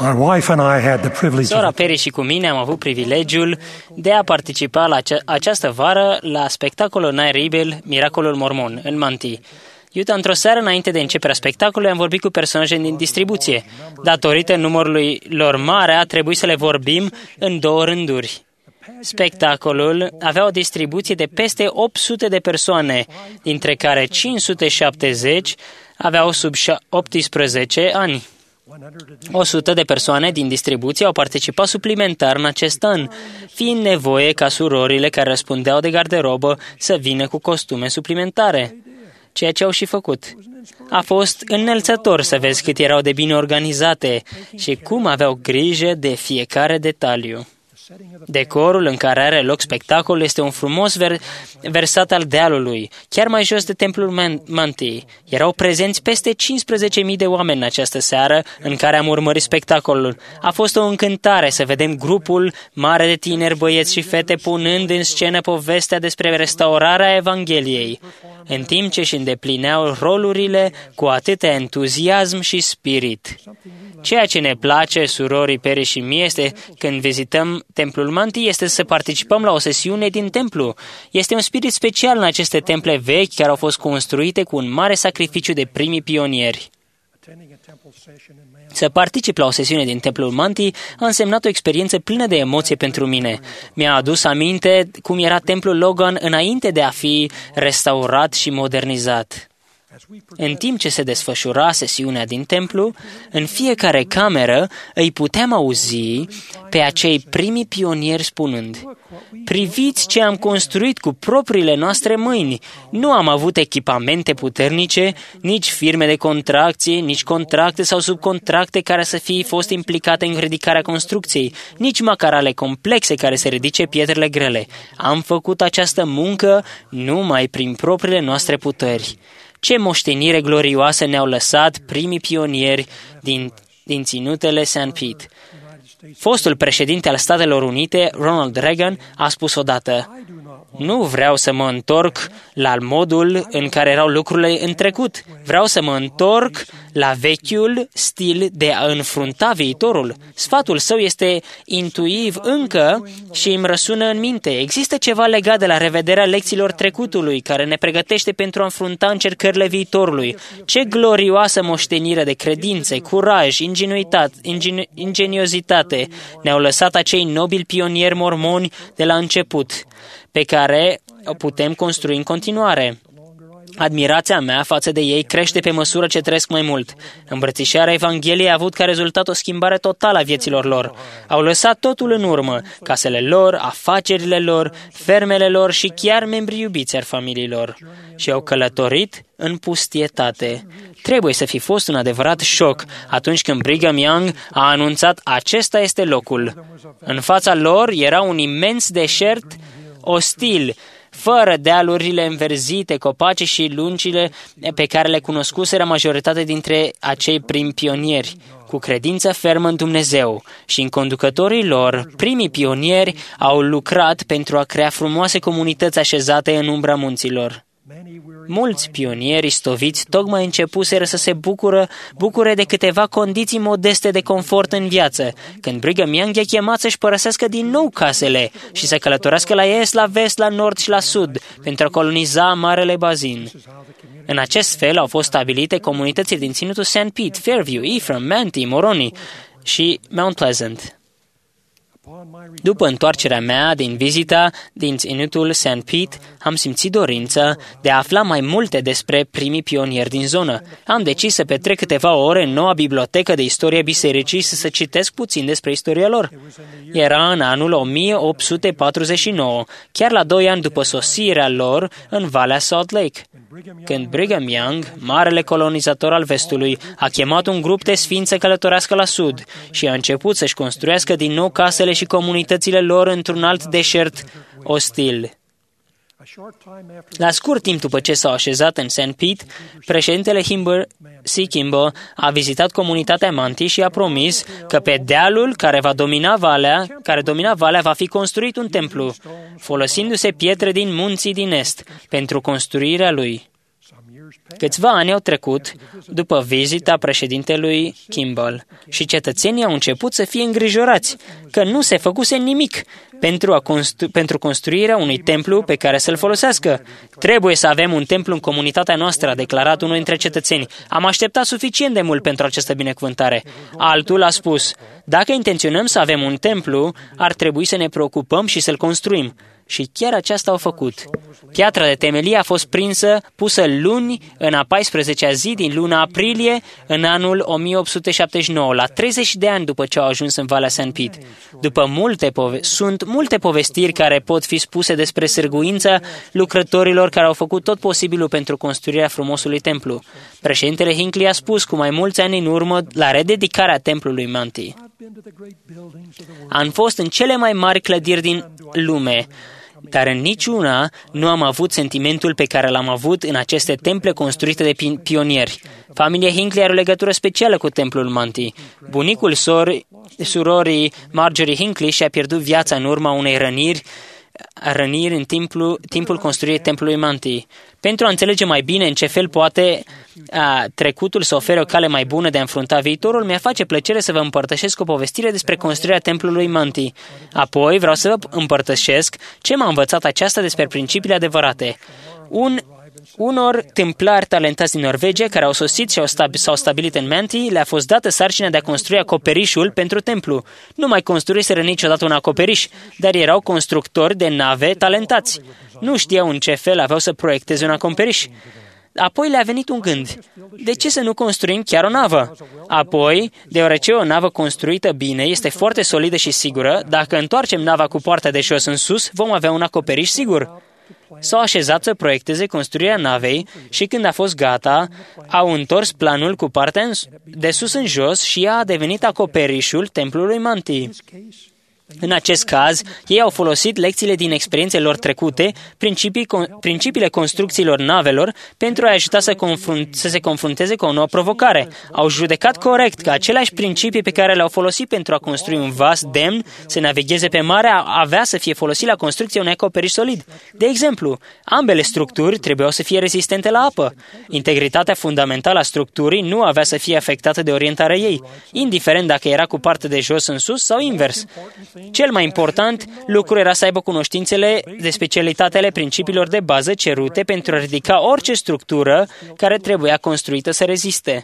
My wife and I had the privilege Sora of Perry și cu mine am avut privilegiul de a participa la această vară la spectacolul Night Rebel, Miracolul Mormon, în Manti, Utah. Într-o seară înainte de începerea spectacolului am vorbit cu personaje din distribuție. Datorită numărului lor mare, a trebuit să le vorbim în 2 rânduri. Spectacolul avea o distribuție de peste 800 de persoane, dintre care 570 aveau sub 18 ani. 100 de persoane din distribuție au participat suplimentar în acest an, fiind nevoie ca surorile care răspundeau de garderobă să vină cu costume suplimentare, ceea ce au și făcut. A fost înălțător să vezi cât erau de bine organizate și cum aveau grijă de fiecare detaliu. Decorul în care are loc spectacolul este un frumos versat al dealului, chiar mai jos de templul Manti. Erau prezenți peste 15.000 de oameni în această seară în care am urmărit spectacolul. A fost o încântare să vedem grupul mare de tineri, băieți și fete punând în scenă povestea despre restaurarea Evangheliei, în timp ce își îndeplineau rolurile cu atâta entuziasm și spirit. Ceea ce ne place, surorii Perry și mie, este când vizităm templul Manti, este să participăm la o sesiune din templu. Este un spirit special în aceste temple vechi care au fost construite cu un mare sacrificiu de primii pionieri. Să particip la o sesiune din templul Manti a însemnat o experiență plină de emoție pentru mine. Mi-a adus aminte cum era templul Logan înainte de a fi restaurat și modernizat. În timp ce se desfășura sesiunea din templu, în fiecare cameră îi puteam auzi pe acei primi pionieri spunând: "Priviți ce am construit cu propriile noastre mâini. Nu am avut echipamente puternice, nici firme de contracție, nici contracte sau subcontracte care să fie fost implicate în ridicarea construcției, nici macarale complexe care să ridice pietrele grele. Am făcut această muncă numai prin propriile noastre puteri." Ce moștenire glorioasă ne-au lăsat primii pionieri din ținutele St. Pete. Fostul președinte al Statelor Unite, Ronald Reagan, a spus odată: "Nu vreau să mă întorc la modul în care erau lucrurile în trecut. Vreau să mă întorc la vechiul stil de a înfrunta viitorul." Sfatul său este intuitiv încă și îmi răsună în minte. Există ceva legat de la revederea lecțiilor trecutului care ne pregătește pentru a înfrunta încercările viitorului. Ce glorioasă moștenire de credințe, curaj, ingeniozitate ne-au lăsat acei nobili pionieri mormoni de la început, pe care o putem construi în continuare. Admirația mea față de ei crește pe măsură ce trăiesc mai mult. Îmbrățișarea Evangheliei a avut ca rezultat o schimbare totală a vieților lor. Au lăsat totul în urmă, casele lor, afacerile lor, fermele lor și chiar membrii iubiți ai familiilor. Și au călătorit în pustietate. Trebuie să fi fost un adevărat șoc atunci când Brigham Young a anunțat: "Acesta este locul." În fața lor era un imens deșert ostil, fără dealurile înverzite, copaci și lungile pe care le cunoscuseră majoritatea dintre acei primi pionieri, cu credință fermă în Dumnezeu. Și în conducătorii lor, primii pionieri au lucrat pentru a crea frumoase comunități așezate în umbra munților. Mulți pionieri stoviți tocmai începuseră să se bucure de câteva condiții modeste de confort în viață, când Brigham Young i-a chemat să-și părăsească din nou casele și să călătorească la est, la vest, la nord și la sud, pentru a coloniza Marele Bazin. În acest fel au fost stabilite comunitățile din ținutul St. Pete, Fairview, Ephraim, Manti, Moroni și Mount Pleasant. După întoarcerea mea din vizita din ținutul St. Pete, am simțit dorința de a afla mai multe despre primii pionieri din zonă. Am decis să petrec câteva ore în noua bibliotecă de istorie bisericii și să citesc puțin despre istoria lor. Era în anul 1849, chiar la 2 ani după sosirea lor în Valea Salt Lake, când Brigham Young, marele colonizator al vestului, a chemat un grup de sfinți să călătorească la sud și a început să-și construiască din nou casele și comunitățile lor într-un alt deșert ostil. La scurt timp după ce s-au așezat în St. Pete, președintele C. Kimball a vizitat comunitatea Manti și a promis că pe dealul care domina valea va fi construit un templu, folosindu-se pietre din munții din est pentru construirea lui. Câțiva ani au trecut după vizita președintelui Kimball și cetățenii au început să fie îngrijorați că nu se făcuse nimic pentru construirea unui templu pe care să-l folosească. Trebuie să avem un templu în comunitatea noastră, a declarat unul dintre cetățeni. Am așteptat suficient de mult pentru această binecuvântare. Altul a spus, dacă intenționăm să avem un templu, ar trebui să ne preocupăm și să-l construim. Și chiar aceasta au făcut. Piatra de temelie a fost pusă luni, în a 14-a zi din luna aprilie, în anul 1879, la 30 de ani după ce au ajuns în Valea St. Pete. Sunt multe povestiri care pot fi spuse despre sârguința lucrătorilor care au făcut tot posibilul pentru construirea frumosului templu. Președintele Hinckley a spus cu mai mulți ani în urmă, la rededicarea templului Manti: am fost în cele mai mari clădiri din lume, dar în niciuna nu am avut sentimentul pe care l-am avut în aceste temple construite de pionieri. Familia Hinckley are o legătură specială cu templul Manti. Bunicul surorii Marjorie Hinckley și-a pierdut viața în urma unei răniri în timpul construirii templului Manti. Pentru a înțelege mai bine în ce fel poate trecutul să ofere o cale mai bună de a înfrunta viitorul, mi-a face plăcere să vă împărtășesc o povestire despre construirea templului Manti. Apoi vreau să vă împărtășesc ce m-a învățat aceasta despre principiile adevărate. Unor templari talentați din Norvegia care au sosit și s-au stabilit în Manti, le-a fost dată sarcina de a construi acoperișul pentru templu. Nu mai construiseră niciodată un acoperiș, dar erau constructori de nave talentați. Nu știau în ce fel aveau să proiecteze un acoperiș. Apoi le-a venit un gând. De ce să nu construim chiar o navă? Apoi, deoarece o navă construită bine este foarte solidă și sigură, dacă întoarcem nava cu poarta de jos în sus, vom avea un acoperiș sigur. S-au așezat să proiecteze construirea navei și când a fost gata, au întors planul cu partea de sus în jos și ea a devenit acoperișul templului Manti. În acest caz, ei au folosit lecțiile din experiențele lor trecute, principiile construcțiilor navelor, pentru a ajuta să se confrunteze cu o nouă provocare. Au judecat corect că aceleași principii pe care le-au folosit pentru a construi un vas demn să navigheze pe mare avea să fie folosit la construcția unui acoperiș solid. De exemplu, ambele structuri trebuiau să fie rezistente la apă. Integritatea fundamentală a structurii nu avea să fie afectată de orientarea ei, indiferent dacă era cu partea de jos în sus sau invers. Cel mai important lucru era să aibă cunoștințele de specialitatele principiilor de bază cerute pentru a ridica orice structură care trebuia construită să reziste.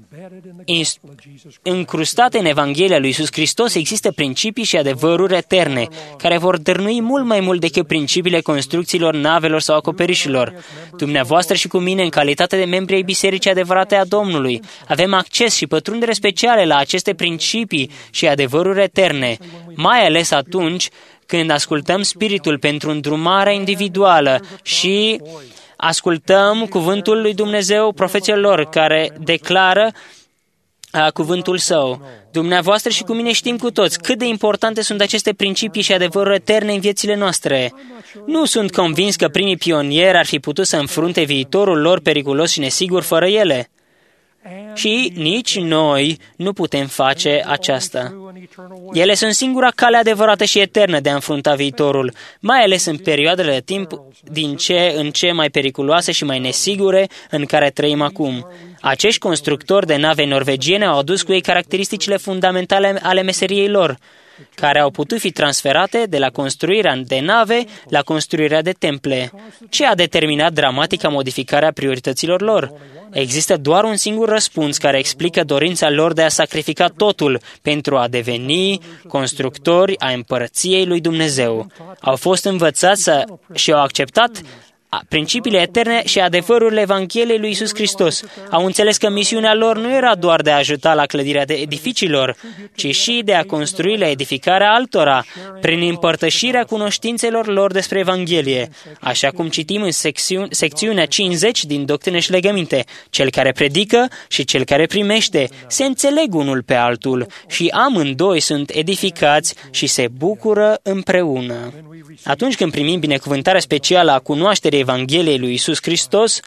Încrustate în Evanghelia lui Iisus Hristos există principii și adevăruri eterne, care vor dărnui mult mai mult decât principiile construcțiilor navelor sau acoperișilor. Dumneavoastră și cu mine, în calitate de membri ai Bisericii Adevărate a Domnului, avem acces și pătrundere speciale la aceste principii și adevăruri eterne, mai ales atunci când ascultăm Spiritul pentru îndrumarea individuală și ascultăm cuvântul lui Dumnezeu, profeților lor, care declară cuvântul său. Dumneavoastră și cu mine știm cu toți cât de importante sunt aceste principii și adevăruri eterne în viețile noastre. Nu sunt convins că primii pionieri ar fi putut să înfrunte viitorul lor periculos și nesigur fără ele. Și nici noi nu putem face aceasta. Ele sunt singura cale adevărată și eternă de a înfrunta viitorul, mai ales în perioadele de timp din ce în ce mai periculoase și mai nesigure în care trăim acum. Acești constructori de nave norvegiene au adus cu ei caracteristicile fundamentale ale meseriei lor, care au putut fi transferate de la construirea de nave la construirea de temple. Ce a determinat dramatica modificarea priorităților lor? Există doar un singur răspuns care explică dorința lor de a sacrifica totul pentru a deveni constructori a împărăției lui Dumnezeu. Au fost învățați și au acceptat principiile eterne și adevărurile Evangheliei lui Iisus Hristos. Au înțeles că misiunea lor nu era doar de a ajuta la clădirea de edificiilor, ci și de a construi la edificarea altora, prin împărtășirea cunoștințelor lor despre Evanghelie. Așa cum citim în secțiunea 50 din Doctrine și Legăminte, cel care predică și cel care primește se înțeleg unul pe altul și amândoi sunt edificați și se bucură împreună. Atunci când primim binecuvântarea specială a cunoașterii Evangheliei lui Iisus Hristos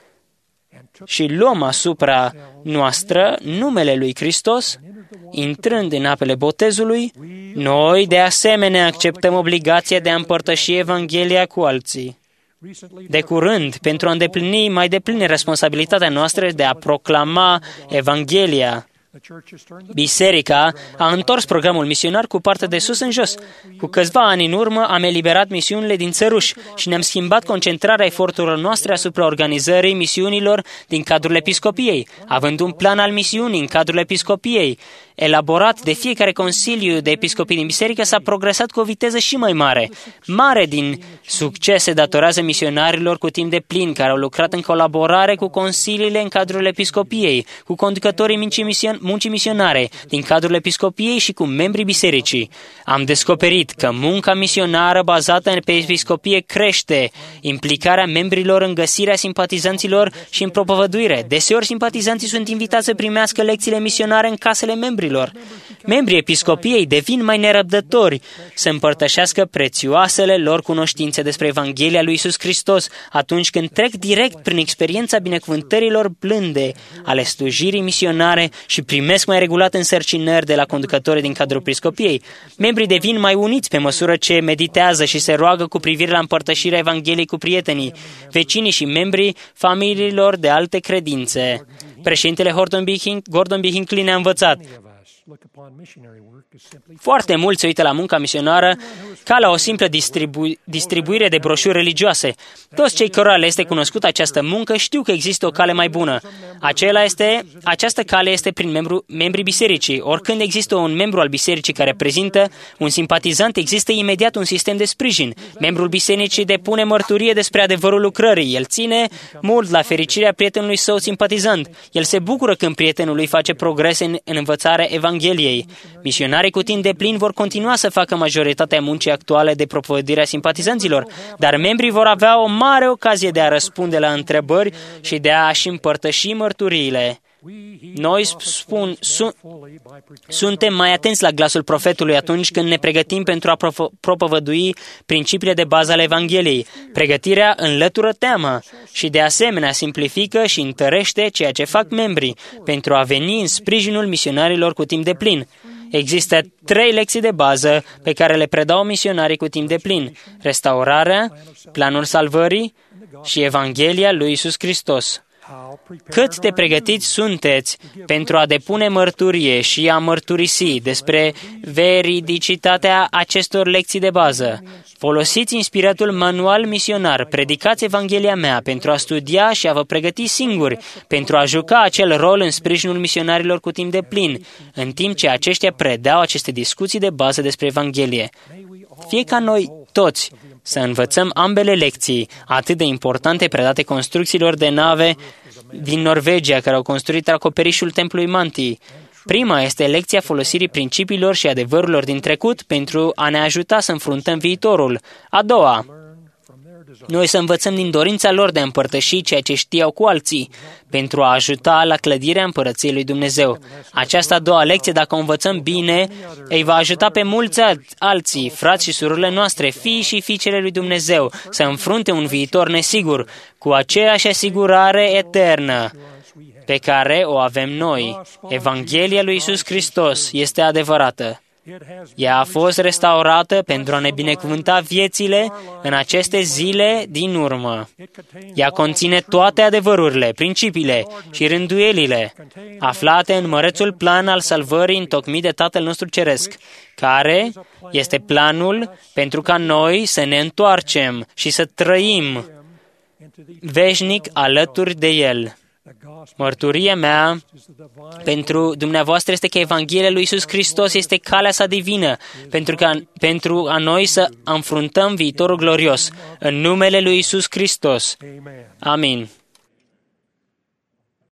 și luăm asupra noastră numele lui Hristos, intrând în apele botezului, noi de asemenea acceptăm obligația de a împărtăși Evanghelia cu alții. de curând, pentru a îndeplini mai deplin responsabilitatea noastră de a proclama Evanghelia. Biserica a întors programul misionar cu partea de sus în jos. Cu câțiva ani în urmă am eliberat misiunile din țăruși și ne-am schimbat concentrarea eforturilor noastre asupra organizării misiunilor din cadrul episcopiei, având un plan al misiunii în cadrul episcopiei. Elaborat de fiecare consiliu de episcopii din biserică, s-a progresat cu o viteză și mai mare. Mare din succes se datorează misionarilor cu timp de plin, care au lucrat în colaborare cu consiliile în cadrul episcopiei, cu conducătorii muncii misionare din cadrul episcopiei și cu membrii bisericii. Am descoperit că munca misionară bazată pe episcopie crește implicarea membrilor în găsirea simpatizanților și în propovăduire. Deseori simpatizanții sunt invitați să primească lecțiile misionare în casele membrilor. Membrii episcopiei devin mai nerăbdători să împărtășească prețioasele lor cunoștințe despre Evanghelia lui Iisus Hristos atunci când trec direct prin experiența binecuvântărilor blânde ale slujirii misionare și primesc mai regulat însărcinări de la conducătorii din cadrul episcopiei. Membrii devin mai uniți pe măsură ce meditează și se roagă cu privire la împărtășirea Evangheliei cu prietenii, vecinii și membrii familiilor de alte credințe. Președintele Gordon B. Hinckley ne-a învățat: foarte mulți se uită la munca misionară ca la o simplă distribuire de broșuri religioase. Toți cei cărora le este cunoscută această muncă știu că există o cale mai bună. Această cale este prin membrii bisericii. Oricând există un membru al bisericii care prezintă un simpatizant, există imediat un sistem de sprijin. Membrul bisericii depune mărturie despre adevărul lucrării. El ține mult la fericirea prietenului său simpatizant. El se bucură când prietenul lui face progrese în învățarea Evangheliei. Misionarii cu timp de plin vor continua să facă majoritatea muncii actuale de propovăduire a simpatizanților, dar membrii vor avea o mare ocazie de a răspunde la întrebări și de a-și împărtăși mărturiile. Noi suntem mai atenți la glasul profetului atunci când ne pregătim pentru a propovădui principiile de bază ale Evangheliei. Pregătirea înlătură teama și de asemenea simplifică și întărește ceea ce fac membrii pentru a veni în sprijinul misionarilor cu timp de plin. Există 3 lecții de bază pe care le predau misionarii cu timp de plin: restaurarea, planul salvării și Evanghelia lui Iisus Hristos. Cât de pregătiți sunteți pentru a depune mărturie și a mărturisi despre veridicitatea acestor lecții de bază? Folosiți inspiratul manual misionar, predicați Evanghelia mea pentru a studia și a vă pregăti singuri, pentru a juca acel rol în sprijinul misionarilor cu timp de plin, în timp ce aceștia predau aceste discuții de bază despre Evanghelie. Fie ca noi toți să învățăm ambele lecții atât de importante predate construcțiilor de nave din Norvegia care au construit acoperișul templului Mantii. Prima este lecția folosirii principiilor și adevărurilor din trecut pentru a ne ajuta să înfruntăm viitorul. A doua, noi să învățăm din dorința lor de a împărtăși ceea ce știau cu alții, pentru a ajuta la clădirea împărăției lui Dumnezeu. Această a doua lecție, dacă o învățăm bine, îi va ajuta pe mulți alții, frați și surorile noastre, fii și fiicele lui Dumnezeu, să înfrunte un viitor nesigur, cu aceeași asigurare eternă pe care o avem noi. Evanghelia lui Iisus Hristos este adevărată. Ea a fost restaurată pentru a ne binecuvânta viețile în aceste zile din urmă. Ea conține toate adevărurile, principiile și rânduielile aflate în mărețul plan al salvării întocmit de Tatăl nostru Ceresc, care este planul pentru ca noi să ne întoarcem și să trăim veșnic alături de El. Mărturia mea pentru dumneavoastră este că Evanghelia lui Iisus Hristos este calea sa divină pentru a noi să înfruntăm viitorul glorios. În numele lui Iisus Hristos. Amin.